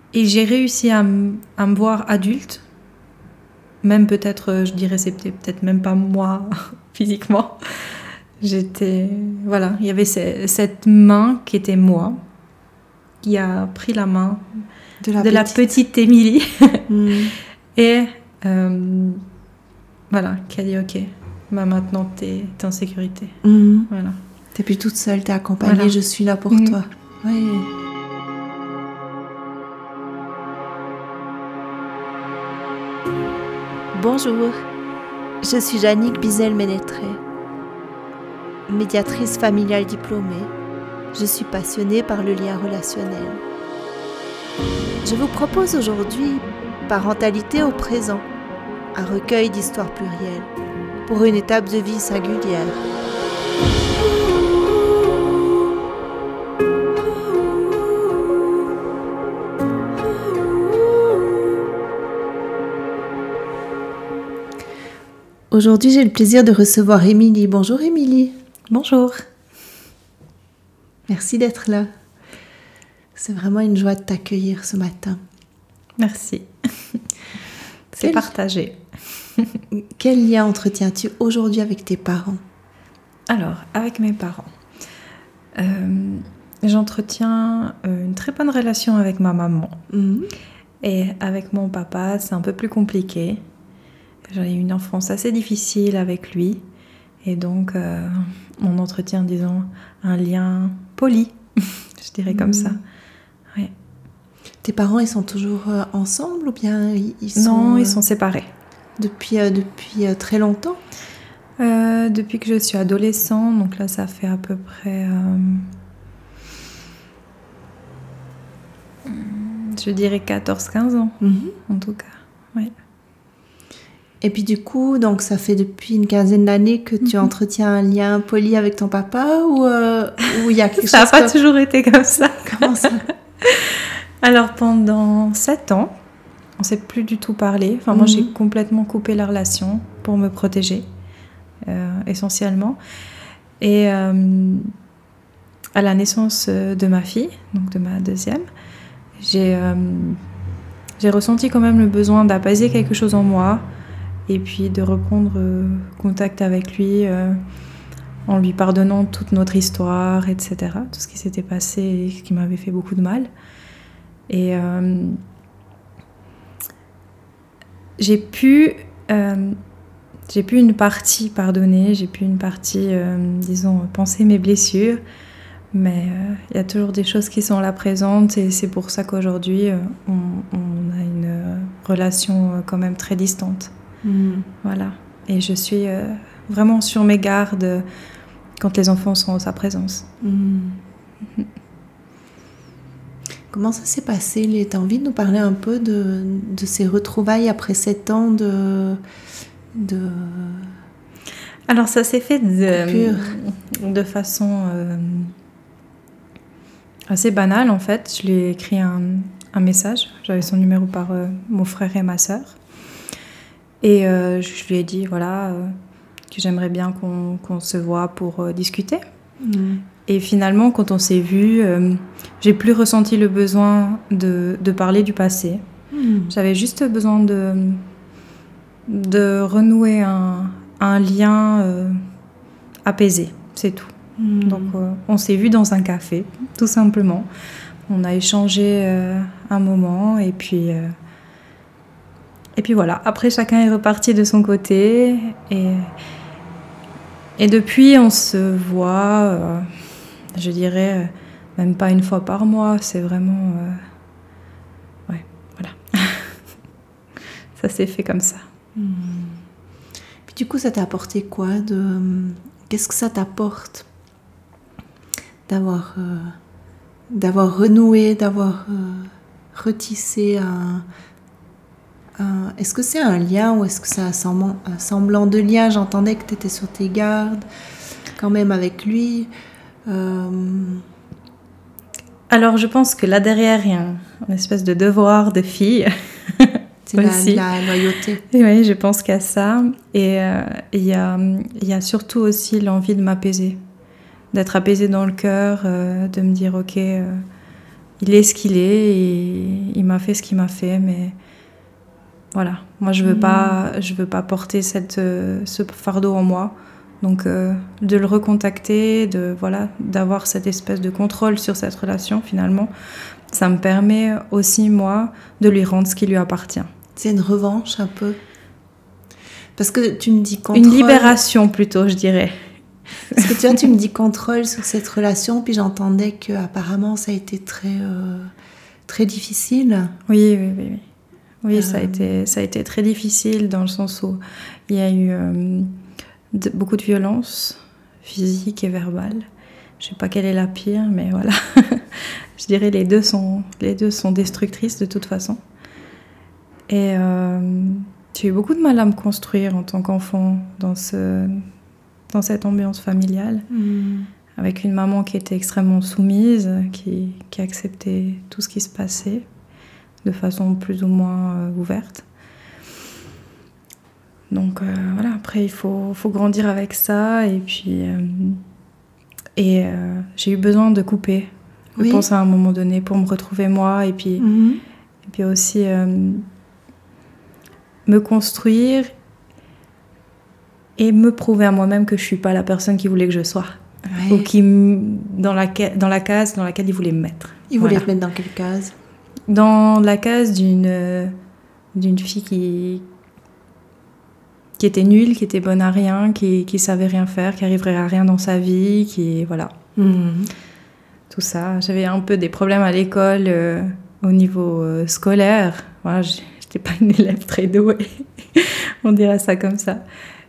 Et j'ai réussi à me voir adulte. Même peut-être, je dirais, c'était peut-être même pas moi physiquement. Voilà, il y avait cette main qui était moi, qui a pris la main de la petite Émilie. Et voilà, qui a dit ok, bah maintenant t'es en sécurité. Voilà. T'es plus toute seule, t'es accompagnée, voilà. Je suis là pour toi. Oui. Bonjour, je suis Jannick Bizel-Ménétré, médiatrice familiale diplômée. Je suis passionnée par le lien relationnel. Je vous propose aujourd'hui Parentalité au présent, un recueil d'histoires plurielles pour une étape de vie singulière. Aujourd'hui, j'ai le plaisir de recevoir Émilie. Bonjour Émilie. Bonjour. Merci d'être là. C'est vraiment une joie de t'accueillir ce matin. Merci. C'est partagé. Quel lien entretiens-tu aujourd'hui avec tes parents ? Alors, avec mes parents, j'entretiens une très bonne relation avec ma maman. Et avec mon papa, c'est un peu plus compliqué. J'ai eu une enfance assez difficile avec lui. Et donc, on entretient, disons, un lien poli, je dirais comme ça. Ouais. Tes parents, ils sont toujours ensemble ou bien Non, ils sont séparés. Depuis très longtemps ? Depuis que je suis adolescent, donc là, ça fait à peu près, je dirais 14-15 ans, en tout cas. Ouais. Et puis du coup, donc ça fait depuis une quinzaine d'années que tu entretiens un lien poli avec ton papa ou il y a quelque chose... Ça n'a pas toujours été comme ça. Comment ça ? Alors pendant 7 ans, on ne s'est plus du tout parlé. Enfin, moi, j'ai complètement coupé la relation pour me protéger, essentiellement. Et à la naissance de ma fille, donc de ma deuxième, j'ai ressenti quand même le besoin d'apaiser quelque chose en moi et puis de reprendre contact avec lui en lui pardonnant toute notre histoire, etc. Tout ce qui s'était passé et qui m'avait fait beaucoup de mal. Et j'ai pu une partie pardonner, j'ai pu une partie, disons, penser mes blessures, mais il y a toujours des choses qui sont là présentes et c'est pour ça qu'aujourd'hui, on a une relation quand même très distante. Voilà. Et je suis vraiment sur mes gardes quand les enfants sont en sa présence. Comment ça s'est passé ? T'as envie de nous parler un peu de ces retrouvailles après 7 ans de... Alors ça s'est fait de façon assez banale en fait. Je lui ai écrit un message. J'avais son numéro par mon frère et ma sœur. Et je lui ai dit voilà, que j'aimerais bien qu'on se voit pour discuter. Et finalement, quand on s'est vus, j'ai plus ressenti le besoin de parler du passé. J'avais juste besoin de renouer un lien apaisé, c'est tout. Donc on s'est vus dans un café, tout simplement. On a échangé un moment et puis voilà. Après, chacun est reparti de son côté et depuis, on se voit, je dirais, même pas une fois par mois. C'est vraiment... ouais, voilà. Ça s'est fait comme ça. Puis du coup, ça t'a apporté quoi Qu'est-ce que ça t'apporte d'avoir renoué, d'avoir retissé Est-ce que c'est un lien ou est-ce que c'est un semblant de lien ? J'entendais que tu étais sur tes gardes quand même avec lui. Alors je pense que là derrière, il y a une espèce de devoir de fille. C'est la loyauté. Oui, je pense qu'il y a ça. Et il y a surtout aussi l'envie de m'apaiser. D'être apaisée dans le cœur, de me dire ok, il est ce qu'il est et il m'a fait ce qu'il m'a fait, mais voilà, moi je veux pas porter ce fardeau en moi. Donc de le recontacter, d'avoir cette espèce de contrôle sur cette relation finalement, ça me permet aussi moi de lui rendre ce qui lui appartient. C'est une revanche un peu. Parce que tu me dis contrôle. Une libération plutôt, je dirais. Parce que tu me dis contrôle sur cette relation, puis j'entendais qu'apparemment ça a été très, très difficile. Oui. Oui, ça a été très difficile dans le sens où il y a eu beaucoup de violence physique et verbale. Je ne sais pas quelle est la pire, mais voilà. Je dirais les deux sont destructrices de toute façon. Et j'ai eu beaucoup de mal à me construire en tant qu'enfant dans cette ambiance familiale, avec une maman qui était extrêmement soumise, qui acceptait tout ce qui se passait de façon plus ou moins ouverte. Donc voilà, après il faut grandir avec ça, et puis j'ai eu besoin de couper, je pense à un moment donné, pour me retrouver moi, et puis aussi me construire et me prouver à moi-même que je suis pas la personne qu'il voulait que je sois, ou dans la case dans laquelle il voulait me mettre. Il voulait te mettre dans quelle case? Dans la case d'une fille qui était nulle, qui était bonne à rien, qui savait rien faire, qui arriverait à rien dans sa vie, tout ça. J'avais un peu des problèmes à l'école au niveau scolaire. Voilà, j'étais pas une élève très douée, on dirait ça comme ça.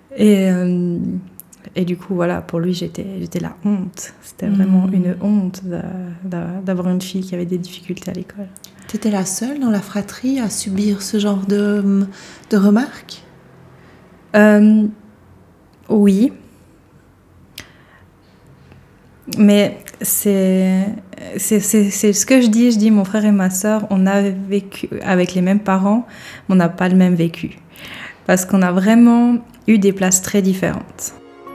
Et du coup, voilà, pour lui, j'étais la honte. C'était vraiment une honte d'avoir une fille qui avait des difficultés à l'école. Tu étais la seule dans la fratrie à subir ce genre de remarques? Oui. Mais c'est ce que je dis, mon frère et ma sœur, on a vécu avec les mêmes parents, mais on n'a pas le même vécu. Parce qu'on a vraiment eu des places très différentes.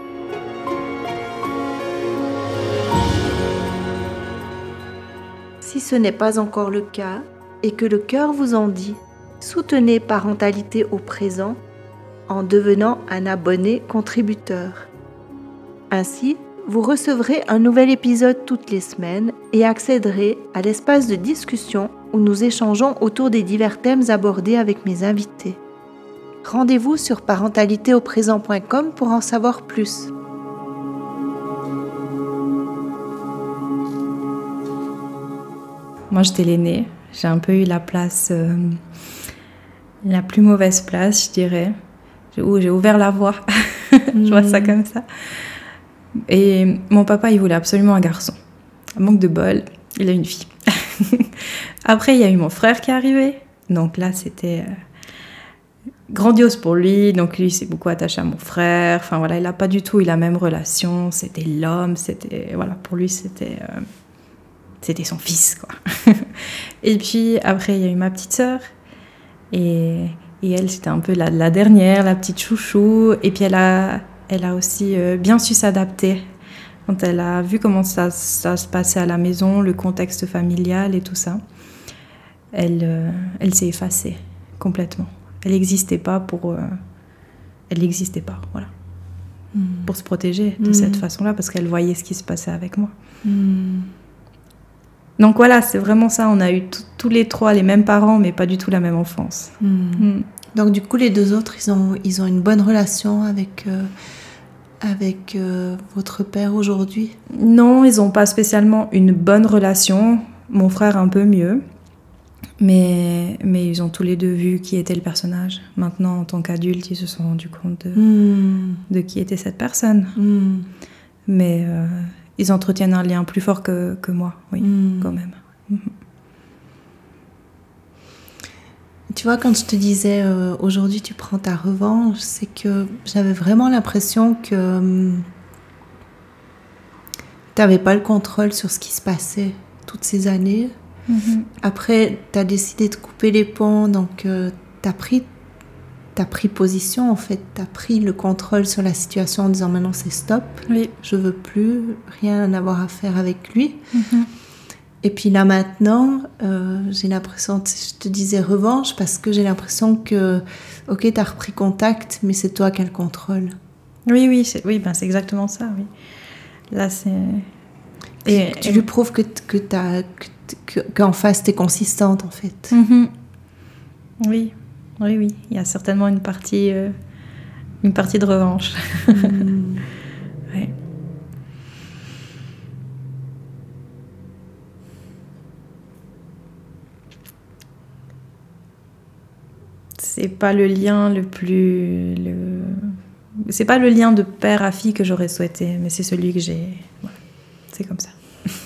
Si ce n'est pas encore le cas et que le cœur vous en dit, soutenez Parentalité au présent en devenant un abonné contributeur. Ainsi, vous recevrez un nouvel épisode toutes les semaines et accéderez à l'espace de discussion où nous échangeons autour des divers thèmes abordés avec mes invités. Rendez-vous sur parentalitéauprésent.com pour en savoir plus. Moi, j'étais l'aînée. J'ai un peu eu la place, la plus mauvaise place, je dirais. J'ai ouvert la voie. Je vois ça comme ça. Et mon papa, il voulait absolument un garçon. Manque de bol, il a une fille. Après, il y a eu mon frère qui est arrivé. Donc là, c'était grandiose pour lui. Donc lui, il s'est beaucoup attaché à mon frère. Enfin voilà, il n'a pas du tout eu la même relation. C'était l'homme. Voilà, pour lui, c'était son fils, quoi. Et puis après, il y a eu ma petite sœur. Et elle, c'était un peu la dernière, la petite chouchou. Et puis elle a aussi bien su s'adapter. Quand elle a vu comment ça se passait à la maison, le contexte familial et tout ça, elle s'est effacée complètement. Elle n'existait pas voilà. Pour se protéger de cette façon-là, parce qu'elle voyait ce qui se passait avec moi. Donc voilà, c'est vraiment ça. On a eu tous les trois les mêmes parents, mais pas du tout la même enfance. Donc du coup, les deux autres, ils ont une bonne relation avec votre père aujourd'hui? Non, ils n'ont pas spécialement une bonne relation. Mon frère un peu mieux. Mais ils ont tous les deux vu qui était le personnage. Maintenant, en tant qu'adultes, ils se sont rendus compte de qui était cette personne. Mais ils entretiennent un lien plus fort que moi, oui, quand même. Tu vois, quand je te disais aujourd'hui tu prends ta revanche, c'est que j'avais vraiment l'impression que tu n'avais pas le contrôle sur ce qui se passait toutes ces années. Après, tu as décidé de couper les ponts, donc tu as pris position, en fait. Tu as pris le contrôle sur la situation en disant maintenant c'est stop, je veux plus rien avoir à faire avec lui. Et puis là maintenant, j'ai l'impression, je te disais revanche, parce que j'ai l'impression que, ok, tu as repris contact, mais c'est toi qui as le contrôle. Oui, c'est exactement ça, oui. Là, c'est... Et tu lui prouves qu'en face, tu es consistante, en fait. Mm-hmm. Oui. Il y a certainement une partie de revanche. Ouais. C'est pas le lien c'est pas le lien de père à fille que j'aurais souhaité, mais c'est celui que j'ai. Voilà. C'est comme ça.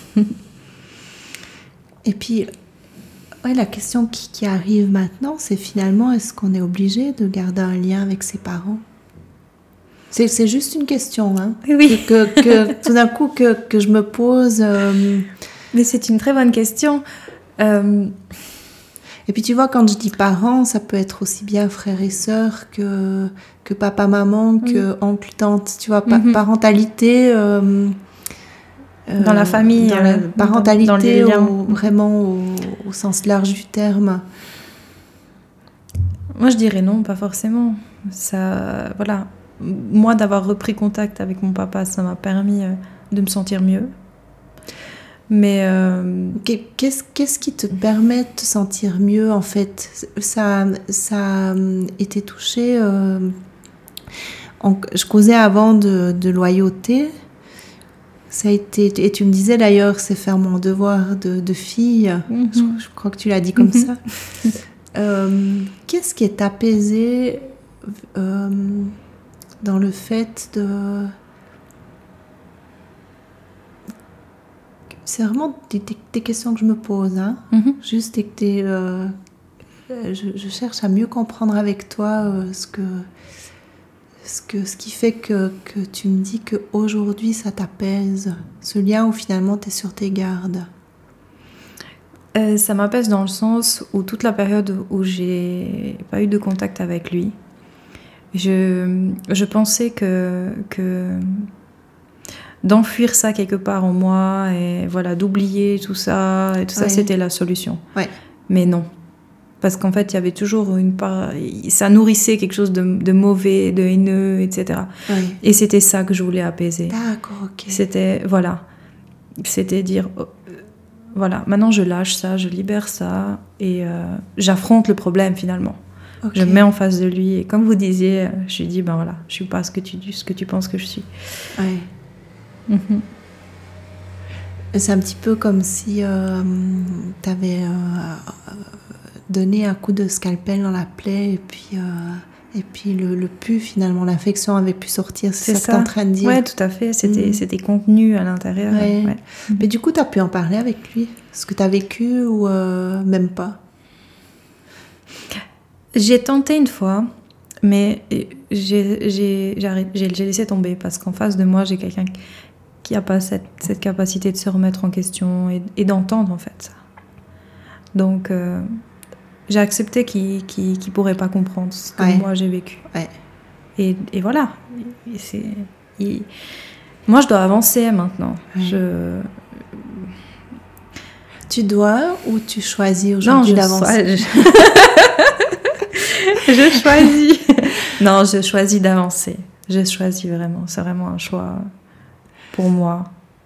Et puis, la question qui arrive maintenant, c'est finalement, est-ce qu'on est obligé de garder un lien avec ses parents ? C'est juste une question, hein. Oui. Que tout d'un coup que je me pose. Mais c'est une très bonne question. Et puis tu vois, quand je dis parents, ça peut être aussi bien frères et sœurs que papa, maman, que oncle, tante. Tu vois, parentalité. Dans la famille. Dans la parentalité, dans vraiment au sens large du terme. Moi, je dirais non, pas forcément. Ça, voilà. Moi, d'avoir repris contact avec mon papa, ça m'a permis de me sentir mieux. Mais qu'est-ce qui te permet de te sentir mieux, en fait ? Ça a été touché. Je causais avant de loyauté. Ça a été, et tu me disais d'ailleurs, c'est faire mon devoir de fille. Je crois que tu l'as dit comme ça. Qu'est-ce qui est apaisé dans le fait de... C'est vraiment des questions que je me pose, hein. Juste je cherche à mieux comprendre avec toi ce qui fait que tu me dis qu'aujourd'hui ça t'apaise, ce lien où finalement tu es sur tes gardes. Ça m'apaise dans le sens où toute la période où j'ai pas eu de contact avec lui, je pensais que d'enfuir ça quelque part en moi et voilà, d'oublier tout ça, c'était la solution. Ouais. Mais non. Parce qu'en fait, il y avait toujours une part... Ça nourrissait quelque chose de mauvais, de haineux, etc. Ouais. Et c'était ça que je voulais apaiser. D'accord, ok. C'était dire... voilà, maintenant je lâche ça, je libère ça et j'affronte le problème finalement. Okay. Je me mets en face de lui et comme vous disiez, je lui dis, ben voilà, je suis pas ce que tu penses que je suis. Ouais. C'est un petit peu comme si tu avais... donner un coup de scalpel dans la plaie et puis le pus, finalement, l'infection avait pu sortir, c'est ça que tu es en train de dire. Oui, tout à fait, c'était contenu à l'intérieur. Ouais. Ouais. Mais du coup, tu as pu en parler avec lui, ce que tu as vécu ou même pas? J'ai tenté une fois, mais j'ai laissé tomber parce qu'en face de moi, j'ai quelqu'un qui n'a pas cette capacité de se remettre en question et d'entendre en fait ça. Donc... j'ai accepté qu'il ne pourrait pas comprendre ce que moi j'ai vécu. Ouais. Et voilà. Moi, je dois avancer maintenant. Ouais. Tu dois ou tu choisis aujourd'hui d'avancer? Je choisis. Non, je choisis d'avancer. Je choisis vraiment. C'est vraiment un choix pour moi,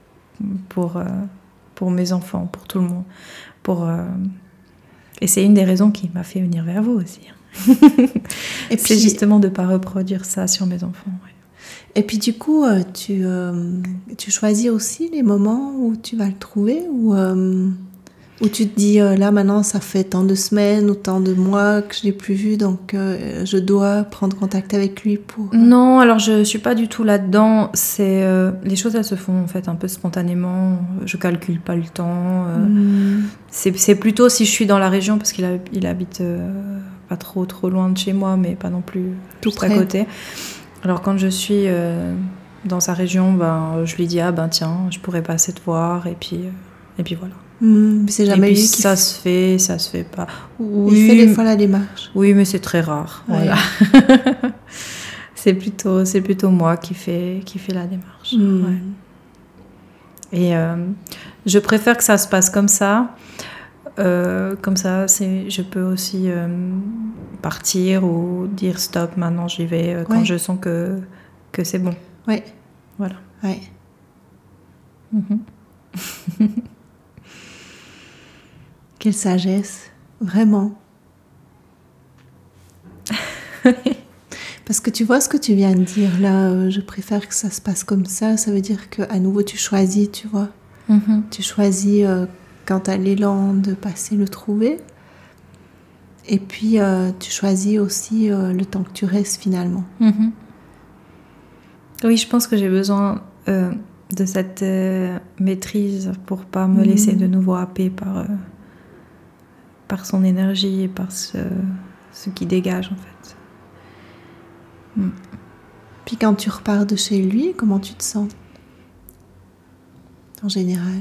pour mes enfants, pour tout le monde. Et c'est une des raisons qui m'a fait venir vers vous aussi. Et puis, c'est justement de ne pas reproduire ça sur mes enfants. Ouais. Et puis du coup, tu choisis aussi les moments où tu vas le trouver où tu te dis, là maintenant ça fait tant de semaines ou tant de mois que je ne l'ai plus vu, donc je dois prendre contact avec lui pour... Non, alors je ne suis pas du tout là-dedans. Les choses, elles se font en fait un peu spontanément. Je ne calcule pas le temps. C'est plutôt si je suis dans la région, parce qu'il habite pas trop loin de chez moi, mais pas non plus tout juste près. À côté. Alors quand je suis dans sa région, je lui dis, tiens, je pourrais passer te voir, et puis voilà. C'est jamais et puis lui ça se fait pas. Oui, il fait des fois la démarche. Oui, mais c'est très rare. Ouais. Voilà. c'est plutôt moi qui fait la démarche. Ouais. Et je préfère que ça se passe comme ça. Comme ça, je peux aussi partir ou dire stop, maintenant j'y vais quand je sens que c'est bon. Oui. Voilà. Oui. Quelle sagesse, vraiment. Parce que tu vois ce que tu viens de dire là, je préfère que ça se passe comme ça veut dire qu'à nouveau tu choisis, tu vois. Tu choisis quand tu as l'élan de passer le trouver. Et puis tu choisis aussi le temps que tu restes finalement. Oui, je pense que j'ai besoin de cette maîtrise pour pas me laisser de nouveau happer par son énergie et par ce qui dégage en fait. Puis quand tu repars de chez lui, comment tu te sens en général?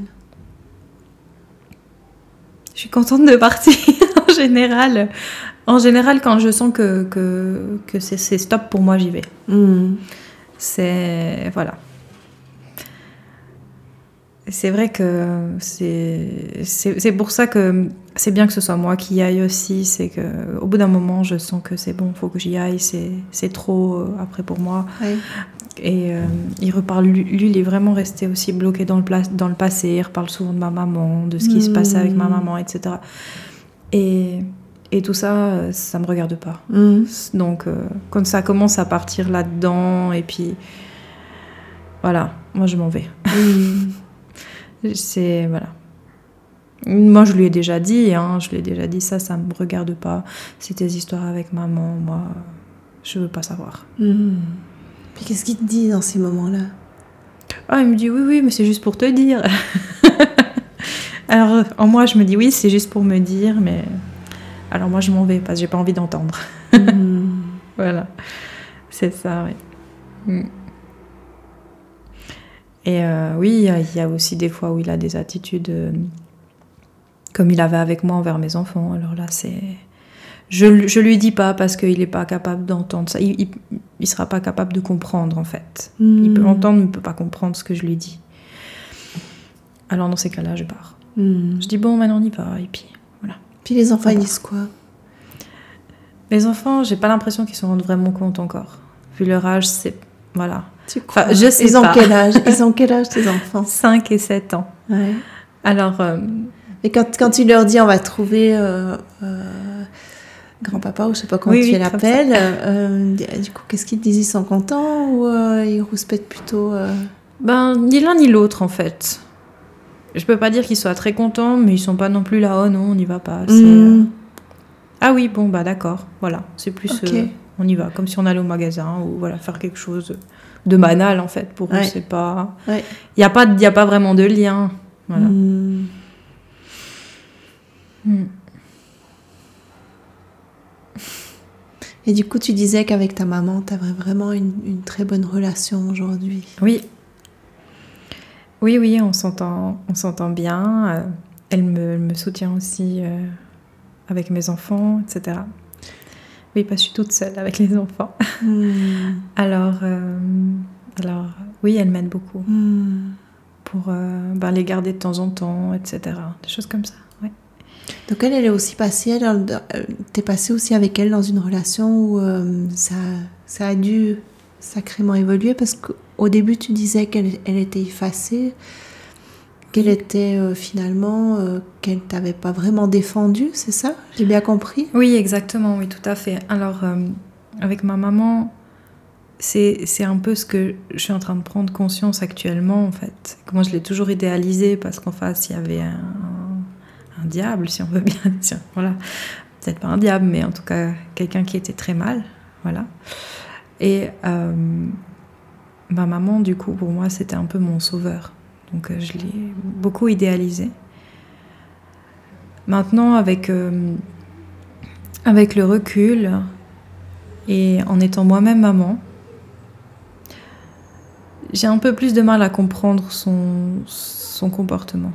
Je suis contente de partir en général. En général, quand je sens que c'est stop pour moi, j'y vais. Voilà. C'est vrai que c'est pour ça que c'est bien que ce soit moi qui y aille aussi. C'est qu'au bout d'un moment, je sens que c'est bon, il faut que j'y aille. C'est trop après pour moi. Oui. Et il reparle, lui, il est vraiment resté aussi bloqué dans le passé. Il reparle souvent de ma maman, de ce qui se passait avec ma maman, etc. Et tout ça, ça me regarde pas. Donc, quand ça commence à partir là-dedans, et puis voilà, moi je m'en vais. Voilà. Moi je lui ai déjà dit, ça me regarde pas. C'est tes histoires avec maman, moi je veux pas savoir. Puis qu'est-ce qu'il te dit dans ces moments-là? Il me dit oui, mais c'est juste pour te dire. Alors en moi je me dis oui, c'est juste pour me dire, mais alors moi je m'en vais parce que j'ai pas envie d'entendre. Voilà, c'est ça, oui. Et oui, il y a aussi des fois où il a des attitudes comme il avait avec moi envers mes enfants. Alors là, je lui dis pas parce qu'il n'est pas capable d'entendre ça. Il sera pas capable de comprendre, en fait. Il peut entendre, mais il peut pas comprendre ce que je lui dis. Alors dans ces cas-là, je pars. Je dis bon, maintenant on y va, et puis voilà. Puis les enfants, ils disent quoi? Les enfants, j'ai pas l'impression qu'ils se rendent vraiment compte encore. Vu leur âge, c'est... Voilà. Enfin, je sais ils pas. Ils ont quel âge tes enfants? 5 et 7 ans. Ouais. Alors... Et quand tu leur dis on va trouver grand-papa ou je sais pas comment tu l'appelles, du coup qu'est-ce qu'ils te disent? Ils sont contents ou ils rouspètent plutôt ni l'un ni l'autre en fait. Je peux pas dire qu'ils soient très contents, mais ils sont pas non plus là, oh non, on n'y va pas. Ah oui, bon, d'accord, voilà. C'est plus, on y va, comme si on allait au magasin, ou voilà, faire quelque chose de banal, en fait. Pour eux, c'est pas... Il n'y a pas vraiment de lien, voilà. Et du coup, tu disais qu'avec ta maman, tu avais vraiment une très bonne relation aujourd'hui. Oui. Oui, on s'entend bien. Elle me soutient aussi avec mes enfants, etc. Oui, parce que je suis toute seule avec les enfants. Alors, oui, elle m'aide beaucoup pour les garder de temps en temps, etc. Des choses comme ça, ouais. Donc elle est aussi passée, t'es passée aussi avec elle dans une relation où ça a dû sacrément évoluer, parce qu'au début tu disais qu'elle était effacée, qu'elle était finalement, qu'elle t'avait pas vraiment défendue, c'est ça? J'ai bien compris? Oui, exactement, oui, tout à fait. Alors, avec ma maman, c'est un peu ce que je suis en train de prendre conscience actuellement, en fait. Moi, je l'ai toujours idéalisé parce qu'en face, il y avait un diable, si on veut bien dire. Voilà. Peut-être pas un diable, mais en tout cas, quelqu'un qui était très mal. Voilà. Et ma maman, du coup, pour moi, c'était un peu mon sauveur. Donc, je l'ai beaucoup idéalisé. Maintenant, avec le recul et en étant moi-même maman, j'ai un peu plus de mal à comprendre son comportement.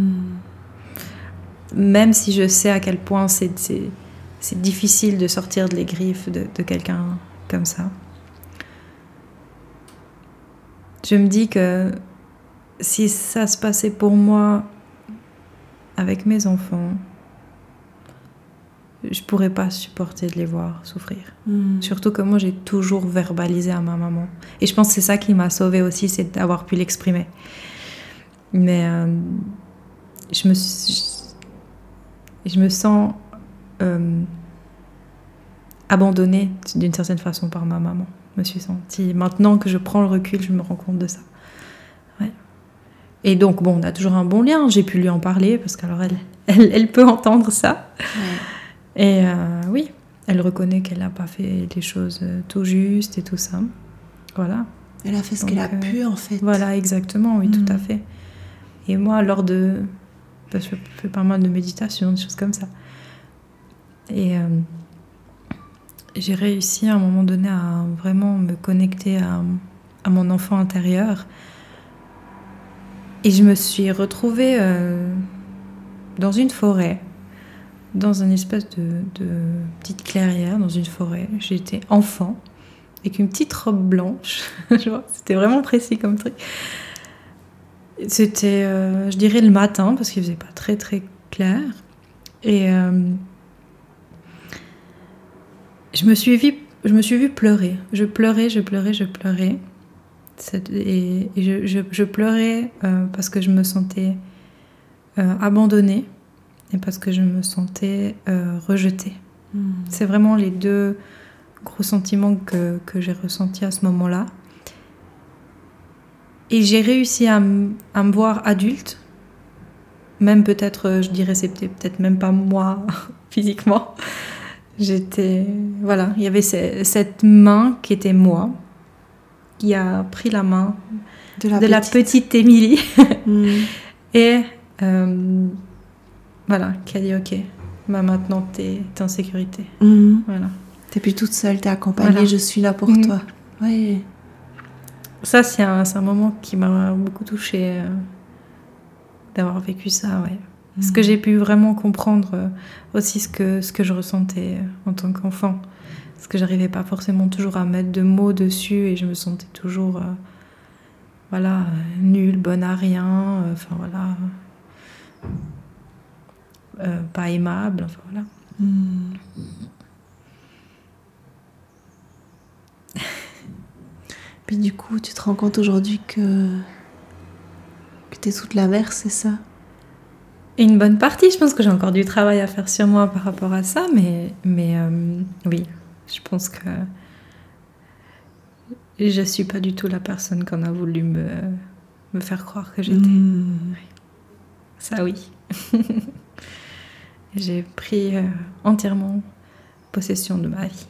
Même si je sais à quel point c'est difficile de sortir de les griffes de quelqu'un comme ça. Je me dis que si ça se passait pour moi avec mes enfants, je pourrais pas supporter de les voir souffrir. Surtout que moi, j'ai toujours verbalisé à ma maman. Et je pense que c'est ça qui m'a sauvée aussi, c'est d'avoir pu l'exprimer. Mais je me sens abandonnée d'une certaine façon par ma maman. Je me suis sentie... Maintenant que je prends le recul, je me rends compte de ça. Ouais. Et donc, bon, on a toujours un bon lien. J'ai pu lui en parler parce qu'alors elle peut entendre ça. Ouais. Et oui, elle reconnaît qu'elle n'a pas fait les choses tout justes et tout ça. Voilà. Elle a fait ce qu'elle a pu, en fait. Voilà, exactement, oui, tout à fait. Et moi, lors de... Parce que je fais pas mal de méditation, des choses comme ça. Et j'ai réussi à un moment donné à vraiment me connecter à mon enfant intérieur. Et je me suis retrouvée dans une forêt, dans une espèce de petite clairière, dans une forêt. J'étais enfant, avec une petite robe blanche. C'était vraiment précis comme truc. C'était, je dirais, le matin, parce qu'il faisait pas très très clair. Et je me suis vue pleurer. Je pleurais. Et je pleurais parce que je me sentais abandonnée et parce que je me sentais rejetée. C'est vraiment les deux gros sentiments que j'ai ressentis à ce moment-là. Et j'ai réussi à me voir adulte, même peut-être, je dirais, c'était peut-être même pas moi physiquement. Voilà, il y avait cette main qui était moi, qui a pris la main de la petite Émilie et voilà, qui a dit ok, bah maintenant t'es en sécurité. Voilà. T'es plus toute seule, t'es accompagnée, voilà. Je suis là pour toi. Ouais. Ça, c'est un moment qui m'a beaucoup touchée, d'avoir vécu ça, ouais. Parce que j'ai pu vraiment comprendre aussi ce que je ressentais en tant qu'enfant. Parce que j'arrivais pas forcément toujours à mettre de mots dessus et je me sentais toujours voilà, nulle, bonne à rien, enfin voilà, pas aimable, enfin voilà. Puis du coup, tu te rends compte aujourd'hui que t'es toute la mer, c'est ça? Et une bonne partie, je pense que j'ai encore du travail à faire sur moi par rapport à ça, mais oui, je pense que je suis pas du tout la personne qu'on a voulu me faire croire que j'étais. Ça, oui. J'ai pris entièrement possession de ma vie.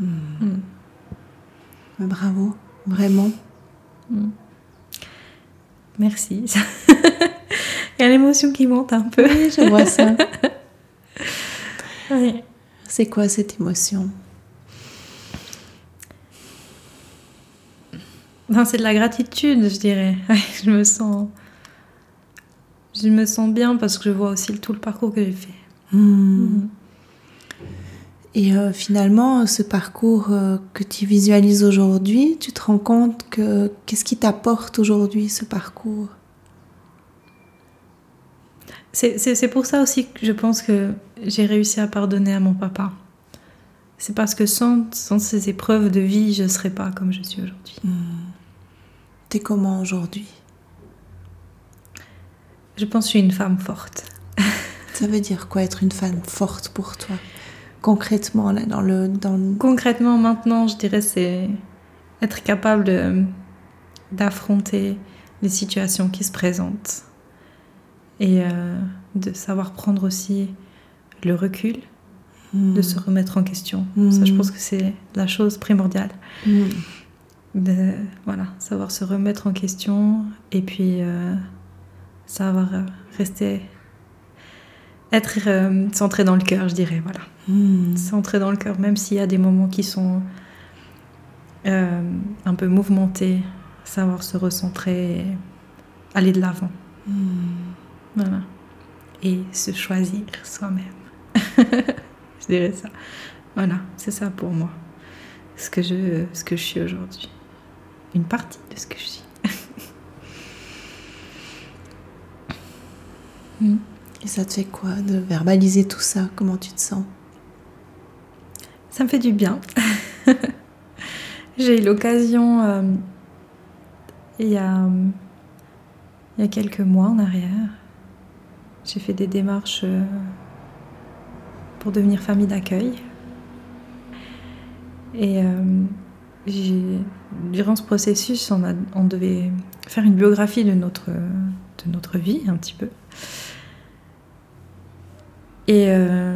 Mais bravo, vraiment. Merci. Il y a l'émotion qui monte un peu. Oui, je vois ça. Oui. C'est quoi cette émotion? Non, c'est de la gratitude, je dirais. Ouais, je me sens bien parce que je vois aussi tout le parcours que j'ai fait. Et finalement, ce parcours que tu visualises aujourd'hui, tu te rends compte que qu'est-ce qui t'apporte aujourd'hui, ce parcours? C'est pour ça aussi que je pense que j'ai réussi à pardonner à mon papa. C'est parce que sans ces épreuves de vie, je ne serais pas comme je suis aujourd'hui. T'es comment aujourd'hui? Je pense que je suis une femme forte. Ça veut dire quoi être une femme forte pour toi? Concrètement, là, dans le... Concrètement, maintenant, je dirais c'est être capable d'affronter les situations qui se présentent. Et de savoir prendre aussi le recul, de se remettre en question. Ça, je pense que c'est la chose primordiale. De savoir se remettre en question et puis savoir rester... Être centré dans le cœur, je dirais, voilà. Centré dans le cœur, même s'il y a des moments qui sont un peu mouvementés, savoir se recentrer et aller de l'avant. Voilà. Et se choisir soi-même. Je dirais ça. Voilà, c'est ça pour moi. Ce que je suis aujourd'hui. Une partie de ce que je suis. Et ça te fait quoi de verbaliser tout ça? Comment tu te sens? Ça me fait du bien. J'ai eu l'occasion il y a quelques mois en arrière. J'ai fait des démarches pour devenir famille d'accueil. Et durant ce processus, on devait faire une biographie de notre vie, un petit peu. Et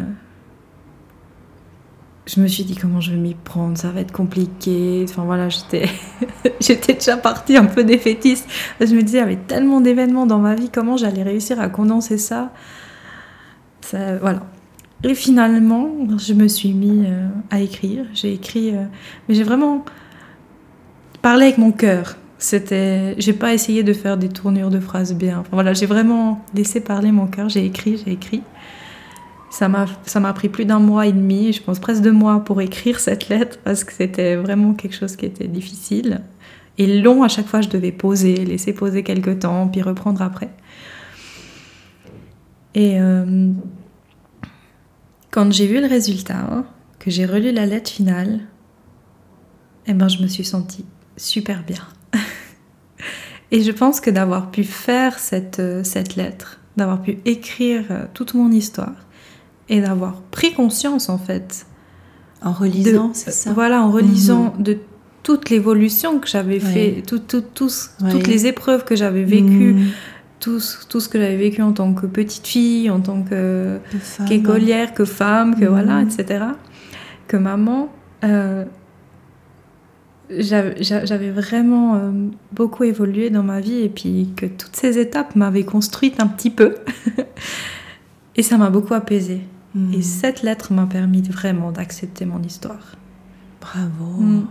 je me suis dit comment je vais m'y prendre, ça va être compliqué. Enfin voilà, j'étais déjà partie un peu défaitiste. Je me disais, il y avait tellement d'événements dans ma vie, comment j'allais réussir à condenser ça. Voilà. Et finalement, je me suis mis à écrire. J'ai écrit, mais j'ai vraiment parlé avec mon cœur. J'ai pas essayé de faire des tournures de phrases bien. Enfin, voilà, j'ai vraiment laissé parler mon cœur. J'ai écrit. Ça m'a pris plus d'1 mois et demi, je pense presque 2 mois pour écrire cette lettre parce que c'était vraiment quelque chose qui était difficile et long. À chaque fois, je devais laisser poser quelques temps, puis reprendre après. Et quand j'ai vu le résultat, que j'ai relu la lettre finale, je me suis sentie super bien. Et je pense que d'avoir pu faire cette lettre, d'avoir pu écrire toute mon histoire, et d'avoir pris conscience, en fait. En relisant, c'est ça? Voilà, en relisant de toute l'évolution que j'avais fait, toutes les épreuves que j'avais vécues, tout ce que j'avais vécu en tant que petite fille, en tant qu'écolière, que femme, que voilà, etc. Que maman, j'avais vraiment beaucoup évolué dans ma vie et puis que toutes ces étapes m'avaient construite un petit peu. Et ça m'a beaucoup apaisée. Et cette lettre m'a permis vraiment d'accepter mon histoire. Bravo.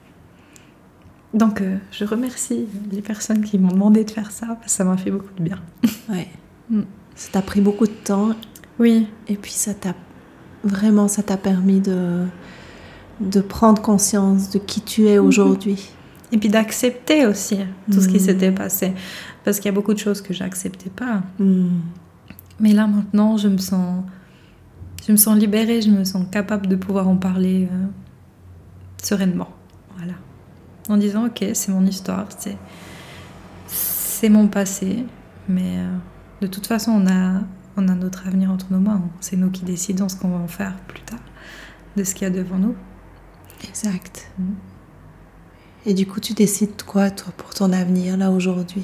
Donc, je remercie les personnes qui m'ont demandé de faire ça, parce que ça m'a fait beaucoup de bien. Ouais. Ça t'a pris beaucoup de temps. Oui. Et puis, ça t'a permis de prendre conscience de qui tu es aujourd'hui. Et puis d'accepter aussi tout ce qui s'était passé. Parce qu'il y a beaucoup de choses que je n'acceptais pas. Mais là, maintenant, je me sens libérée, je me sens capable de pouvoir en parler sereinement. Voilà. En disant, ok, c'est mon histoire, c'est mon passé, mais de toute façon, on a notre avenir entre nos mains. C'est nous qui décidons ce qu'on va en faire plus tard, de ce qu'il y a devant nous. Exact. Et du coup, tu décides quoi, toi, pour ton avenir, là, aujourd'hui?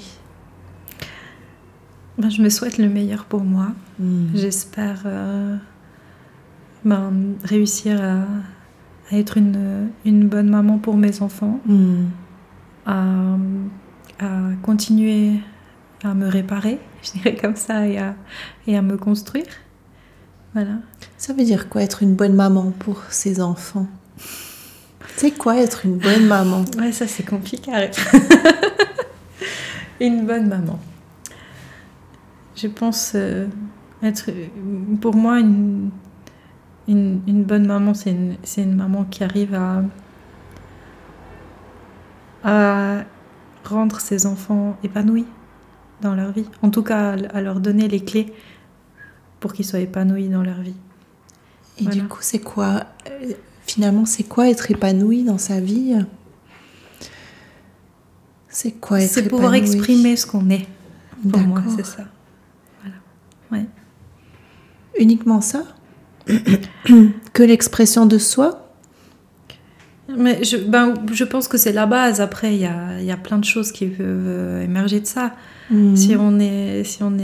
Je me souhaite le meilleur pour moi. J'espère réussir à être une bonne maman pour mes enfants, à continuer à me réparer, je dirais comme ça, et à me construire. Voilà. Ça veut dire quoi, être une bonne maman pour ses enfants? C'est quoi être une bonne maman? Ouais, ça c'est compliqué à répondre. Une bonne maman. Je pense être, pour moi, une bonne maman, c'est une maman qui arrive à rendre ses enfants épanouis dans leur vie. En tout cas, à leur donner les clés pour qu'ils soient épanouis dans leur vie. Et voilà. Du coup, c'est quoi, finalement, c'est quoi être épanoui dans sa vie? C'est quoi être épanoui? C'est pouvoir exprimer ce qu'on est. Pour moi, c'est ça. Voilà. Ouais. Uniquement ça? Que l'expression de soi? Mais je pense que c'est la base. Après, il y a plein de choses qui peuvent émerger de ça. Si on est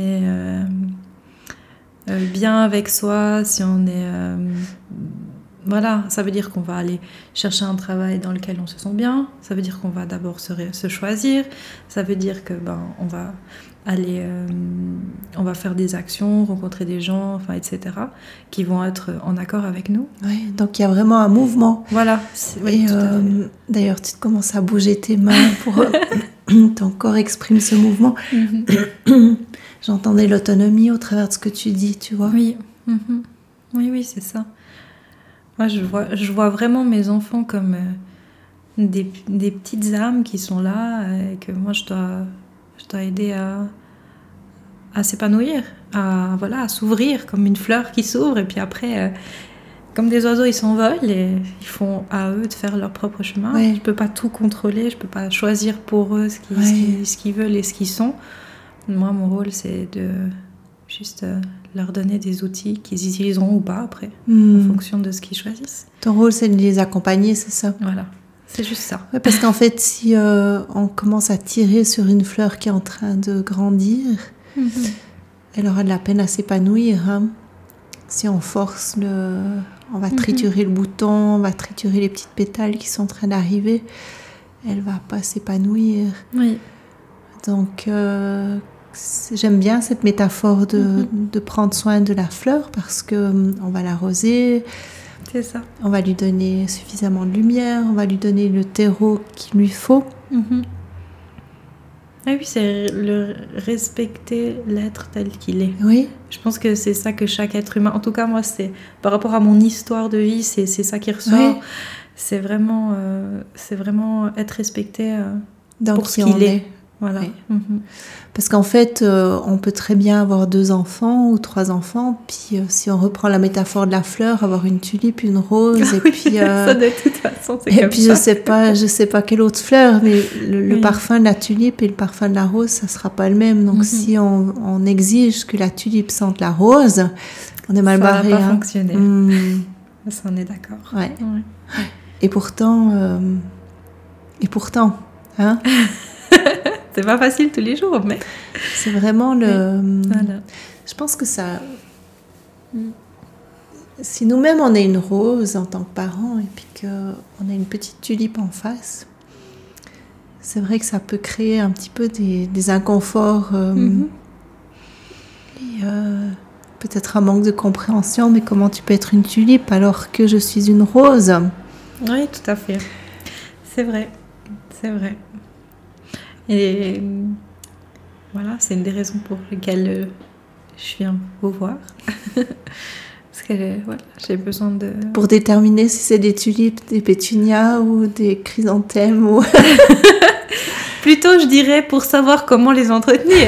bien avec soi, si on est... voilà, ça veut dire qu'on va aller chercher un travail dans lequel on se sent bien. Ça veut dire qu'on va d'abord se choisir. Ça veut dire que on va aller, on va faire des actions, rencontrer des gens, enfin, etc., qui vont être en accord avec nous. Oui, donc il y a vraiment un mouvement. Voilà. Oui, d'ailleurs, tu commences à bouger tes mains pour ton corps exprime ce mouvement. J'entendais l'autonomie au travers de ce que tu dis, tu vois. Oui, oui, c'est ça. Moi, je vois vraiment mes enfants comme des petites âmes qui sont là et que moi, je dois aider à s'épanouir, à s'ouvrir comme une fleur qui s'ouvre, et puis après, comme des oiseaux, ils s'envolent et ils font à eux de faire leur propre chemin. Ouais. Je peux pas tout contrôler, je peux pas choisir pour eux ce qu'ils veulent et ce qu'ils sont. Moi, mon rôle, c'est de juste leur donner des outils qu'ils utiliseront ou pas après, en fonction de ce qu'ils choisissent. Ton rôle, c'est de les accompagner, c'est ça? Voilà, c'est juste ça. Ouais, parce qu'en fait, si on commence à tirer sur une fleur qui est en train de grandir, elle aura de la peine à s'épanouir. Hein. Si on force on va triturer le bouton, on va triturer les petites pétales qui sont en train d'arriver, elle va pas s'épanouir. Oui. Donc, j'aime bien cette métaphore de prendre soin de la fleur parce que on va l'arroser. C'est ça. On va lui donner suffisamment de lumière, on va lui donner le terreau qu'il lui faut. Ah oui, c'est le respecter l'être tel qu'il est. Oui. Je pense que c'est ça que chaque être humain, en tout cas moi, c'est par rapport à mon histoire de vie, c'est ça qui ressort. Oui. C'est vraiment être respecté Dans pour qui ce qu'il on est. Voilà. Oui. Parce qu'en fait, on peut très bien avoir 2 enfants ou 3 enfants, puis si on reprend la métaphore de la fleur, avoir une tulipe, une rose, et Oui, puis ça de toute façon, c'est et comme puis ça. je sais pas quelle autre fleur, mais le Oui. parfum de la tulipe et le parfum de la rose, ça sera pas le même. Donc si on exige que la tulipe sente la rose, on est mal barré. Ça va pas fonctionner. Ça, on est d'accord. Ouais. Et pourtant, hein. C'est pas facile tous les jours, mais C'est vraiment voilà. Je pense que ça. Si nous-mêmes on est une rose en tant que parents et puis qu'on a une petite tulipe en face, c'est vrai que ça peut créer un petit peu des inconforts et peut-être un manque de compréhension. Mais comment tu peux être une tulipe alors que je suis une rose? Oui, tout à fait. C'est vrai. Et voilà, c'est une des raisons pour lesquelles je viens vous voir. Parce que j'ai besoin de... Pour déterminer si c'est des tulipes, des pétunias ou des chrysanthèmes ou... Plutôt, je dirais, pour savoir comment les entretenir.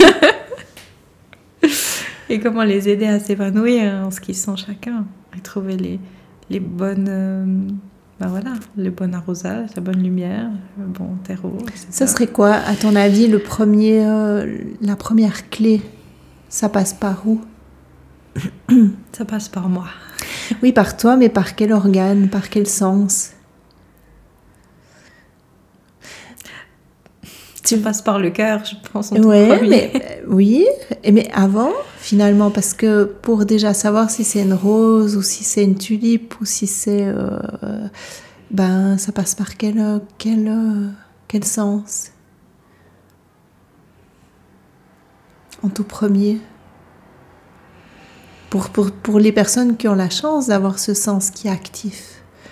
Et comment les aider à s'épanouir en ce qu'ils sont chacun. Et trouver les bonnes... le bon arrosage, la bonne lumière, le bon terreau, etc. Ça serait quoi, à ton avis, la première clé? Ça passe par où? Ça passe par moi. Oui, par toi, mais par quel organe? Par quel sens? Ça passe par le cœur, je pense, en Ouais, tout premier. mais avant, finalement, parce que pour déjà savoir si c'est une rose ou si c'est une tulipe ou si c'est... ça passe par quel sens? En tout premier. Pour les personnes qui ont la chance d'avoir ce sens qui est actif.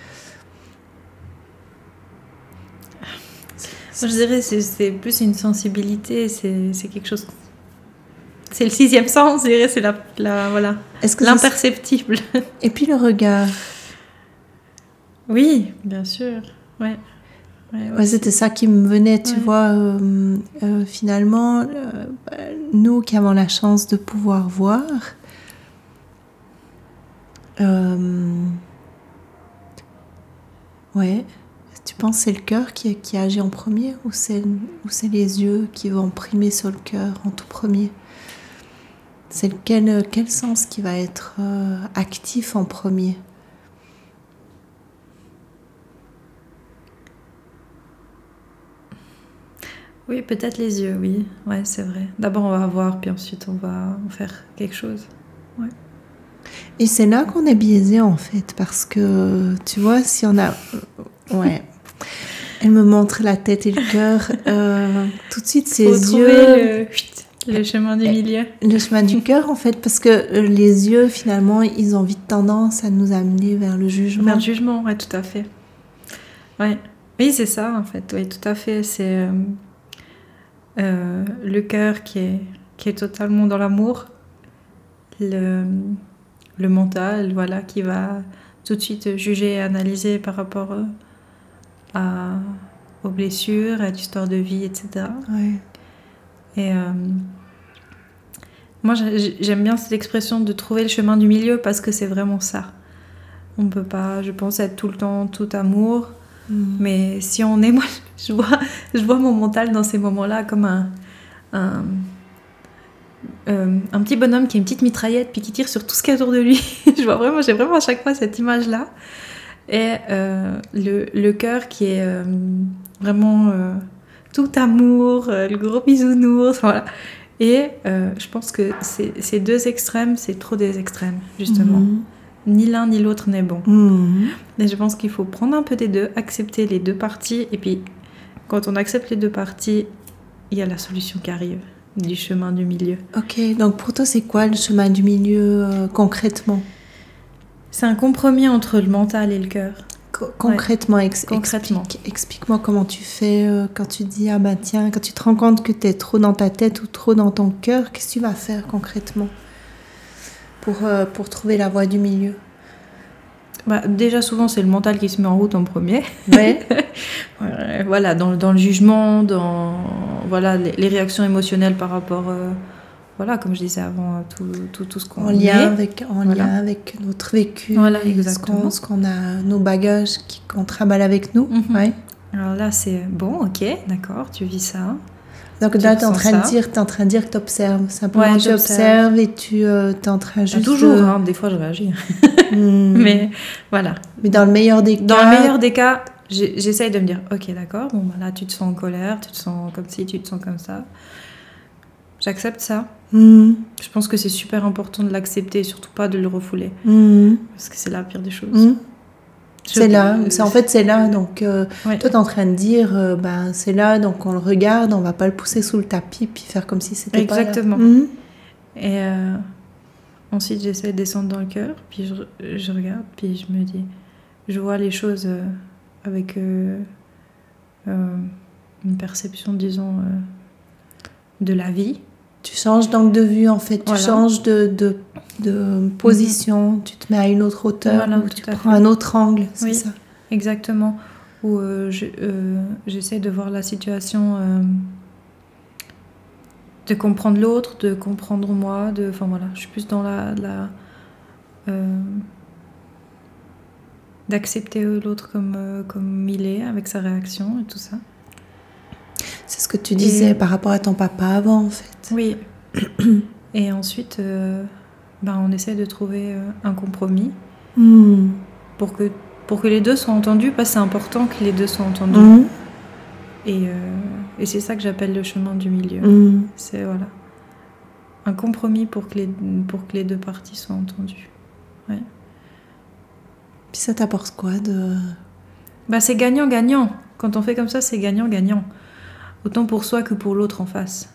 Je dirais que c'est plus une sensibilité, c'est quelque chose... C'est le 6e sens, je dirais, c'est l'imperceptible. Et puis le regard. Oui, bien sûr, ouais. Ouais, c'était ça qui me venait, tu vois. Finalement, nous qui avons la chance de pouvoir voir, tu penses que c'est le cœur qui agit en premier ou c'est les yeux qui vont primer sur le cœur en tout premier? C'est quel sens qui va être actif en premier? Oui, peut-être les yeux, oui. Ouais, c'est vrai. D'abord, on va voir, puis ensuite, on va en faire quelque chose. Ouais. Et c'est là qu'on est biaisé, en fait, parce que, tu vois, si on a... Ouais. Elle me montre la tête et le cœur. Tout de suite, ses yeux... Le chemin du milieu. Le chemin du cœur, en fait, parce que les yeux, finalement, ils ont vite tendance à nous amener vers le jugement. Vers le jugement, ouais, tout à fait. Ouais. Oui, c'est ça, en fait. Oui, tout à fait. C'est... le cœur qui est totalement dans l'amour, le mental, voilà, qui va tout de suite juger et analyser par rapport aux blessures, à l'histoire de vie, etc. Ouais. Et Moi, j'aime bien cette expression de trouver le chemin du milieu parce que c'est vraiment ça. On ne peut pas, je pense, être tout le temps tout amour. Mais si on est... Moi, je vois mon mental dans ces moments-là comme un petit bonhomme qui a une petite mitraillette puis qui tire sur tout ce qu'il y a autour de lui. J'ai vraiment à chaque fois cette image-là. Et le cœur qui est vraiment tout amour, le gros bisounours, voilà. Et je pense que ces deux extrêmes, c'est trop des extrêmes, justement. Ni l'un ni l'autre n'est bon. Et je pense qu'il faut prendre un peu des deux, accepter les deux parties. Et puis, quand on accepte les deux parties, il y a la solution qui arrive, du chemin du milieu. Ok, donc pour toi, c'est quoi le chemin du milieu concrètement ? C'est un compromis entre le mental et le cœur. Concrètement, Concrètement. Explique-moi comment tu fais quand tu dis, ah ben tiens, quand tu te rends compte que tu es trop dans ta tête ou trop dans ton cœur, qu'est-ce que tu vas faire concrètement pour trouver la voie du milieu ? Déjà, souvent, c'est le mental qui se met en route en premier. Ouais. Voilà, dans le jugement, dans voilà, les réactions émotionnelles par rapport, voilà, comme je disais avant, tout ce qu'on en lien avec notre vécu, voilà, exactement. ce qu'on a, nos bagages qu'on trimballe avec nous. Ouais. Alors là, c'est bon, ok, d'accord, tu vis ça. Donc là, tu es en train de dire que tu observes. Simplement, tu observes et tu es en train juste... Toujours, des fois je réagis. Mais voilà. Mais dans le meilleur des cas, j'essaye de me dire, ok, d'accord, bon, là, tu te sens en colère, tu te sens comme ci, tu te sens comme ça. J'accepte ça. Je pense que c'est super important de l'accepter et surtout pas de le refouler. Parce que c'est la pire des choses. C'est là. Donc, toi, t'es en train de dire, c'est là, donc on le regarde, on va pas le pousser sous le tapis puis faire comme si c'était exactement. pas là. Et ensuite, j'essaie de descendre dans le cœur, puis je regarde, puis je me dis, je vois les choses avec une perception, disons, de la vie. Tu changes donc de vue, en fait. Voilà. Tu changes de position. Tu te mets à une autre hauteur. Voilà, ou tu prends un autre angle. C'est ça. Exactement. Où j'essaie de voir la situation, de comprendre l'autre, de comprendre moi. Enfin voilà, je suis plus dans d'accepter l'autre comme il est, avec sa réaction et tout ça. C'est ce que tu disais par rapport à ton papa avant, en fait. Oui. Et ensuite, on essaie de trouver un compromis pour que les deux soient entendus, parce que c'est important que les deux soient entendus. Et c'est ça que j'appelle le chemin du milieu. C'est voilà, un compromis pour que les deux parties soient entendues. Ouais. Puis ça t'apporte quoi de... C'est gagnant-gagnant. Quand on fait comme ça, c'est gagnant-gagnant. Autant pour soi que pour l'autre en face.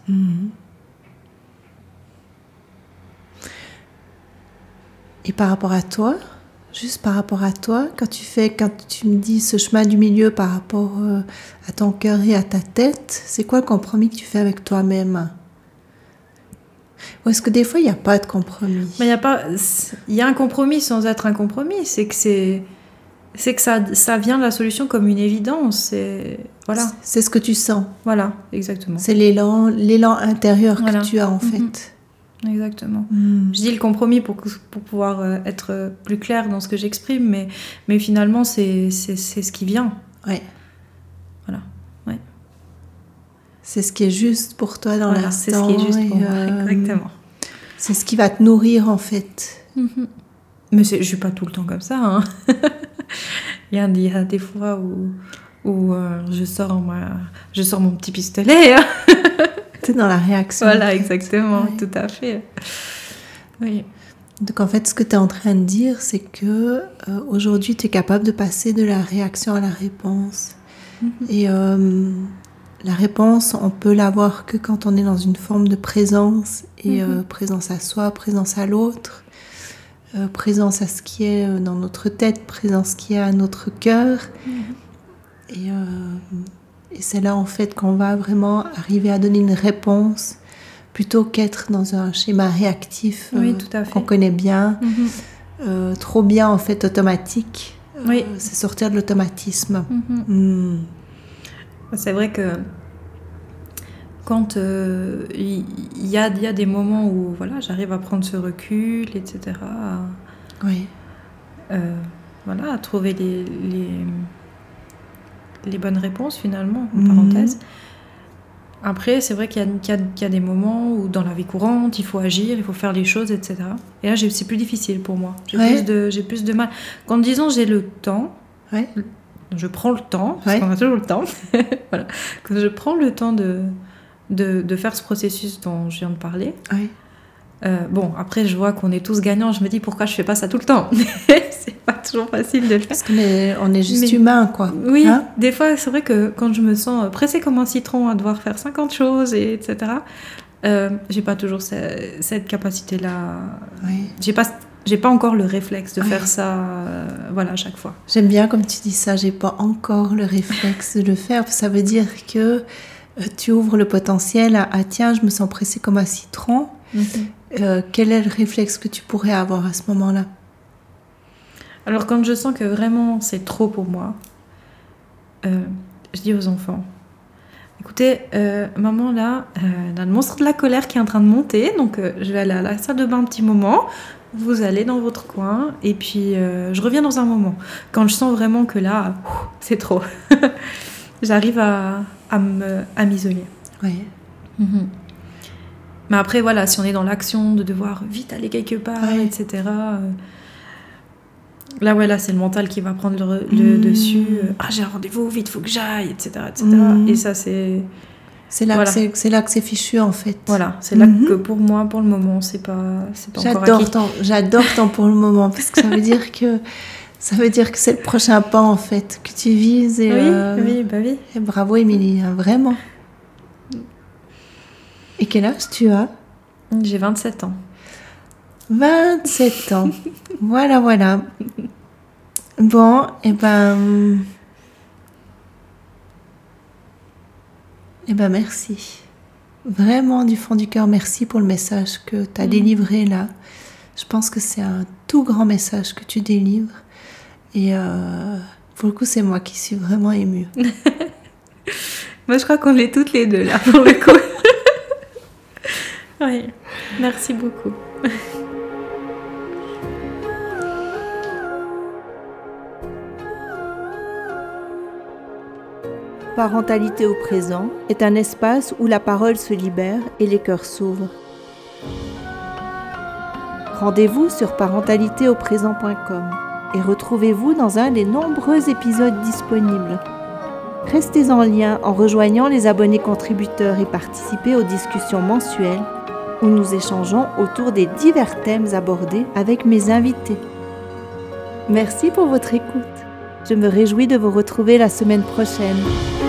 Et par rapport à toi, quand tu me dis ce chemin du milieu par rapport à ton cœur et à ta tête, c'est quoi le compromis que tu fais avec toi-même ? Ou est-ce que des fois, il n'y a pas de compromis ? Il y a un compromis sans être un compromis. C'est que ça vient de la solution comme une évidence. Voilà. C'est ce que tu sens. Voilà, exactement. C'est l'élan intérieur que tu as, en fait. Exactement. Je dis le compromis pour pouvoir être plus clair dans ce que j'exprime, mais finalement, c'est ce qui vient. Ouais. Voilà. Ouais. C'est ce qui est juste pour toi dans l'instant. C'est ce qui est juste pour moi, exactement. C'est ce qui va te nourrir, en fait. Mais je suis pas tout le temps comme ça. Hein. Il y a des fois où je sors mon petit pistolet. Hein. T'es dans la réaction. Voilà, exactement, tout à fait. Oui. Donc en fait, ce que tu es en train de dire, c'est que aujourd'hui, tu es capable de passer de la réaction à la réponse. Et la réponse, on peut l'avoir que quand on est dans une forme de présence, et présence à soi, présence à l'autre, présence à ce qui est dans notre tête, présence qui est à notre cœur. Et c'est là, en fait, qu'on va vraiment arriver à donner une réponse plutôt qu'être dans un schéma réactif qu'on connaît bien, trop bien, en fait, automatique. C'est sortir de l'automatisme. C'est vrai que quand il y a des moments où voilà, j'arrive à prendre ce recul, etc., Oui. à trouver les bonnes réponses finalement, en parenthèse. Après, c'est vrai qu'il y a des moments où dans la vie courante, il faut agir, il faut faire les choses, etc. Et là, c'est plus difficile pour moi. J'ai plus de mal. Quand disons j'ai le temps, je prends le temps, parce qu'on a toujours le temps. Voilà. Quand je prends le temps de faire ce processus dont je viens de parler. Bon, après, je vois qu'on est tous gagnants. Je me dis pourquoi je fais pas ça tout le temps. C'est pas toujours facile de le faire. Parce qu'on est juste humain, quoi. Oui, des fois, c'est vrai que quand je me sens pressée comme un citron à devoir faire 50 choses, etc., j'ai pas toujours cette capacité-là. J'ai pas encore le réflexe de faire ça à chaque fois. J'aime bien comme tu dis ça, j'ai pas encore le réflexe de le faire. Ça veut dire que tu ouvres le potentiel à tiens, je me sens pressée comme un citron. Quel est le réflexe que tu pourrais avoir à ce moment-là? Alors quand je sens que vraiment c'est trop pour moi, je dis aux enfants, écoutez, maman là, elle a le monstre de la colère qui est en train de monter, donc je vais aller à la salle de bain un petit moment, vous allez dans votre coin, et puis je reviens dans un moment. Quand je sens vraiment que là, c'est trop, j'arrive à m'isoler. Oui. Mais après, voilà, si on est dans l'action de devoir vite aller quelque part, etc., là, c'est le mental qui va prendre le dessus. J'ai un rendez-vous, vite, faut que j'aille, etc. Et ça, c'est... C'est là que c'est fichu, en fait. Voilà, c'est là que pour moi, pour le moment, c'est pas encore acquis. J'adore ton pour le moment, parce que ça veut dire que c'est le prochain pas, en fait, que tu vises. Et, oui. Et bravo, Émilie, vraiment. Et quel âge tu as? J'ai 27 ans. 27 ans. Voilà. Bon, et ben merci. Vraiment, du fond du cœur, merci pour le message que tu as délivré là. Je pense que c'est un tout grand message que tu délivres. Et pour le coup, c'est moi qui suis vraiment émue. Moi, je crois qu'on l'est toutes les deux là, pour le coup. Oui, merci beaucoup. Parentalité au présent est un espace où la parole se libère et les cœurs s'ouvrent. Rendez-vous sur parentalitéauprésent.com et retrouvez-vous dans un des nombreux épisodes disponibles. Restez en lien en rejoignant les abonnés contributeurs et participez aux discussions mensuelles où nous échangeons autour des divers thèmes abordés avec mes invités. Merci pour votre écoute. Je me réjouis de vous retrouver la semaine prochaine.